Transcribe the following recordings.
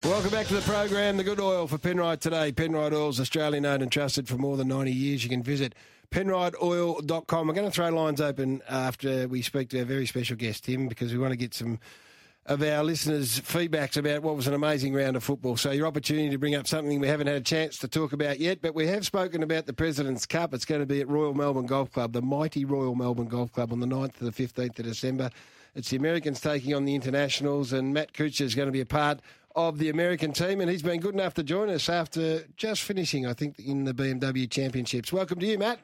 Welcome back to the program. The good oil for Penrite today. Penrite Oil's Australian owned and trusted for more than 90 years. You can visit penriteoil.com. We're going to throw lines open after we speak to our very special guest, Tim, because we want to get some of our listeners' feedbacks about what was an amazing round of football. So your opportunity to bring up something we haven't had a chance to talk about yet, but we have spoken about the President's Cup. It's going to be at Royal Melbourne Golf Club, the mighty Royal Melbourne Golf Club, on the 9th to the 15th of December. It's the Americans taking on the Internationals, and Matt Kuchar is going to be a part of the American team, and he's been good enough to join us after just finishing, I think, in the BMW Championships. Welcome to you, Matt.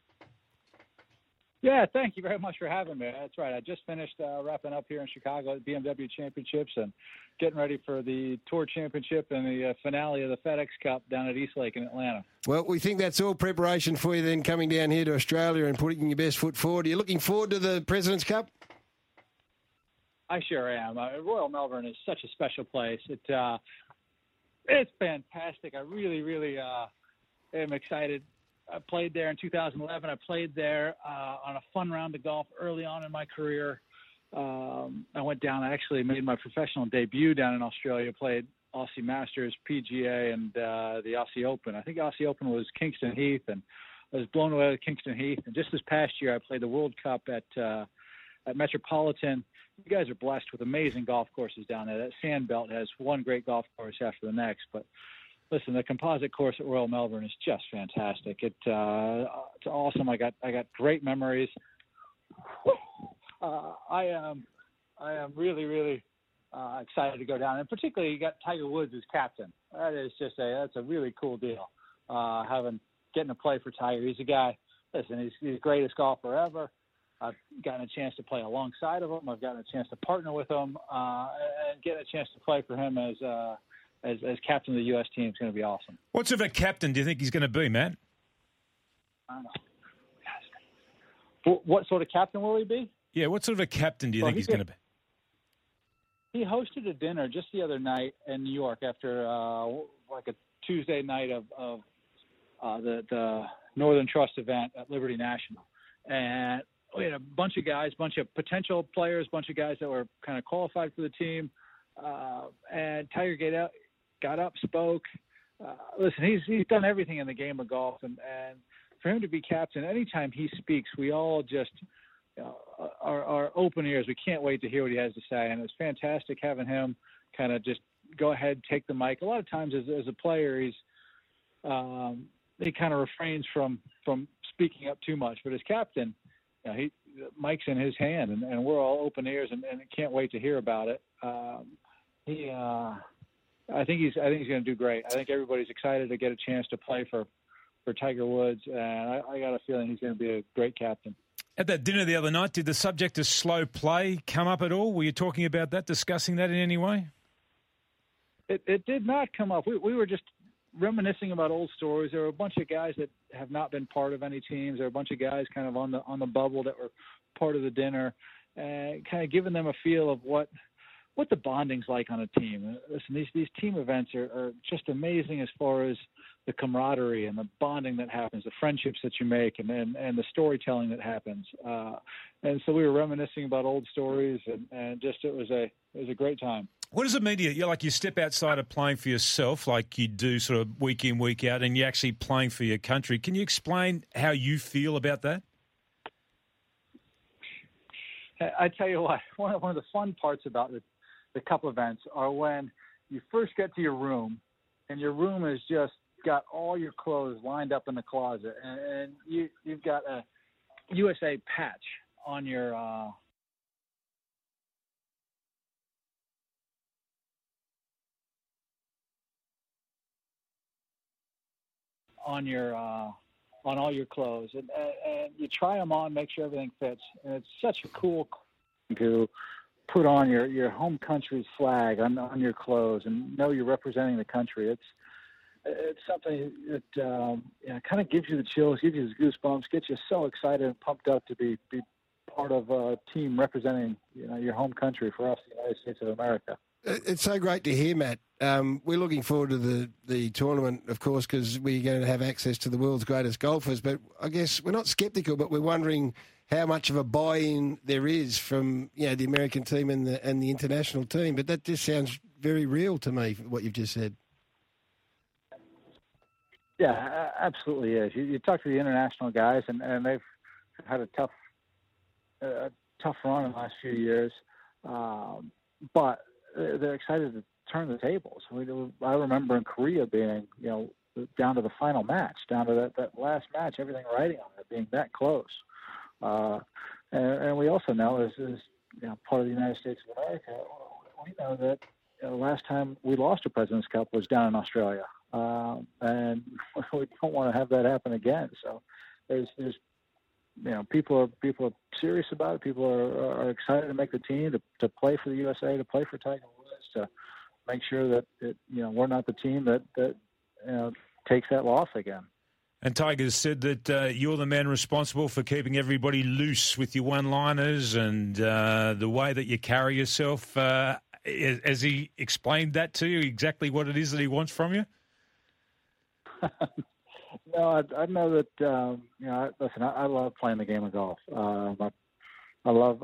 Yeah, thank you very much for having me. That's right. I just finished wrapping up here in Chicago at BMW Championships and getting ready for the Tour Championship and the finale of the FedEx Cup down at Eastlake in Atlanta. Well, we think that's all preparation for you then coming down here to Australia and putting your best foot forward. Are you looking forward to the President's Cup? I sure am. Royal Melbourne is such a special place. It's fantastic. I really am excited. I played there in 2011. I played there on a fun round of golf early on in my career. I went down. I actually made my professional debut down in Australia. Played Aussie Masters, PGA, and the Aussie Open. I think Aussie Open was Kingston Heath, and I was blown away with Kingston Heath. And just this past year, I played the World Cup at Metropolitan. You guys are blessed with amazing golf courses down there. That sand belt has one great golf course after the next. But listen, the composite course at Royal Melbourne is just fantastic. It's awesome. I got great memories. I am really excited to go down, and particularly you got Tiger Woods as captain. That is that's a really cool deal. Getting to play for Tiger. He's a guy. Listen, he's the greatest golfer ever. I've gotten a chance to play alongside of him. I've gotten a chance to partner with him, and getting a chance to play for him as captain of the U.S. team is going to be awesome. What sort of a captain do you think he's going to be, Matt? I don't know. What sort of captain will he be? Yeah, what sort of a captain do you think he's going to be? He hosted a dinner just the other night in New York after like a Tuesday night of the Northern Trust event at Liberty National, and we had a bunch of guys, bunch of potential players, bunch of guys that were kind of qualified for the team. And Tiger got up, spoke. Listen, he's done everything in the game of golf, and for him to be captain, anytime he speaks, we all just are open ears. We can't wait to hear what he has to say, and it's fantastic having him kind of just go ahead, take the mic. A lot of times, as a player, he kind of refrains from speaking up too much, but as captain, mic's in his hand, and we're all open ears and can't wait to hear about it. I think he's going to do great. I think everybody's excited to get a chance to play for Tiger Woods, and I got a feeling he's going to be a great captain. At that dinner the other night, did the subject of slow play come up at all? Were you talking about that, discussing that in any way? It did not come up. We were just reminiscing about old stories. There were a bunch of guys that have not been part of any teams. There were a bunch of guys kind of on the bubble that were part of the dinner, and kind of giving them a feel of what the bonding's like on a team. Listen, these team events are just amazing as far as the camaraderie and the bonding that happens, the friendships that you make, and the storytelling that happens. And so we were reminiscing about old stories, and just it was a great time. What does it mean to you? You step outside of playing for yourself, like you do sort of week in, week out, and you're actually playing for your country. Can you explain how you feel about that? I tell you what, one of the fun parts about the Cup events are when you first get to your room, and your room has just got all your clothes lined up in the closet, and you've got a USA patch on your on all your clothes, and you try them on, make sure everything fits, and it's such a cool to put on your home country's flag on your clothes and know you're representing the country. It's something that kind of gives you the chills, gives you the goosebumps, gets you so excited and pumped up to be part of a team representing your home country for us, the United States of America. It's so great to hear, Matt. We're looking forward to the tournament, of course, because we're going to have access to the world's greatest golfers. But I guess we're not sceptical, but we're wondering how much of a buy-in there is from the American team and the international team. But that just sounds very real to me, what you've just said. Yeah, absolutely is. You talk to the international guys, and they've had a tough run in the last few years, but they're excited to turn the tables. I remember in Korea being, down to the final match, down to that last match, everything riding on it, being that close. And we also know, as part of the United States of America, we know that the last time we lost a President's Cup was down in Australia. And we don't want to have that happen again. So there's people are serious about it. People are excited to make the team, to play for the USA, to play for Tiger Woods, to make sure that we're not the team that takes that loss again. And Tiger's said that you're the man responsible for keeping everybody loose with your one-liners and the way that you carry yourself. Has he explained that to you, exactly what it is that he wants from you? No, I know that. Listen, I love playing the game of golf. I love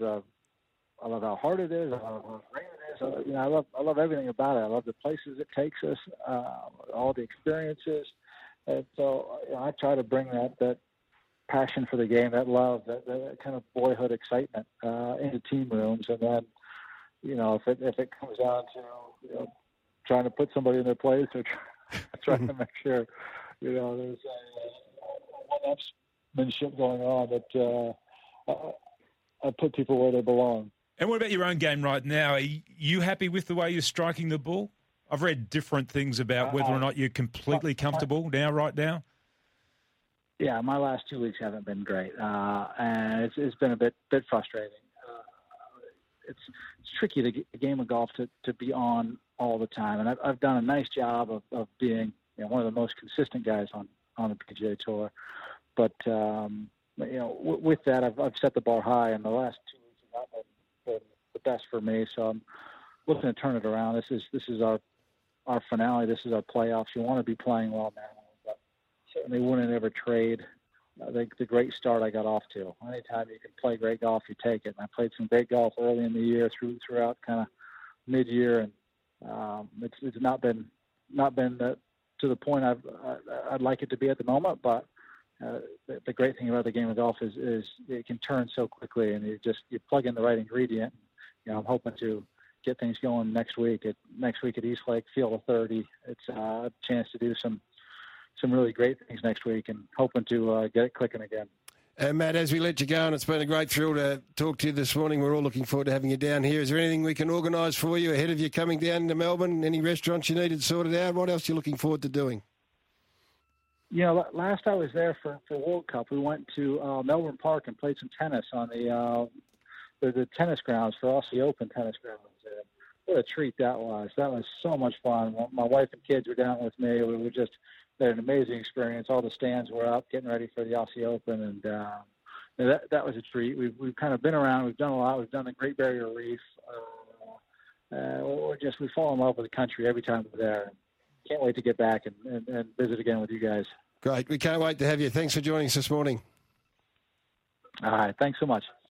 how hard it is. I love how great it is. I love everything about it. I love the places it takes us, all the experiences, and so I try to bring that passion for the game, that love, that kind of boyhood excitement into team rooms, and then if it comes down to trying to put somebody in their place or trying to make sure there's one-upsmanship going on, that I put people where they belong. And what about your own game right now? Are you happy with the way you're striking the ball? I've read different things about whether or not you're completely comfortable right now. Yeah, my last 2 weeks haven't been great, and it's been a bit frustrating. It's tricky to get a game of golf to be on all the time, and I've done a nice job of being one of the most consistent guys on the PGA Tour. But with that, I've set the bar high, and the last 2 weeks have not been the best for me. So I'm looking to turn it around. This is our finale. This is our playoffs. You want to be playing well now, but certainly wouldn't ever trade the great start I got off to. Anytime you can play great golf, you take it. And I played some great golf early in the year, throughout kind of mid-year, and it's not been to the point I'd like it to be at the moment. But the great thing about the game of golf is it can turn so quickly, and you plug in the right ingredient. I'm hoping to get things going next week at East Lake, Field of 30. It's a chance to do some really great things next week, and hoping to get it clicking again. And Matt, as we let you go, and it's been a great thrill to talk to you this morning. We're all looking forward to having you down here. Is there anything we can organise for you ahead of you coming down to Melbourne? Any restaurants you needed sorted out? What else are you looking forward to doing? Last I was there for World Cup, we went to Melbourne Park and played some tennis on the tennis grounds for Aussie Open tennis grounds. What a treat that was. That was so much fun. My wife and kids were down with me. We had an amazing experience. All the stands were up, getting ready for the Aussie Open, and that was a treat. We've kind of been around. We've done a lot. We've done the Great Barrier Reef. We fall in love with the country every time we're there. Can't wait to get back and visit again with you guys. Great. We can't wait to have you. Thanks for joining us this morning. All right. Thanks so much.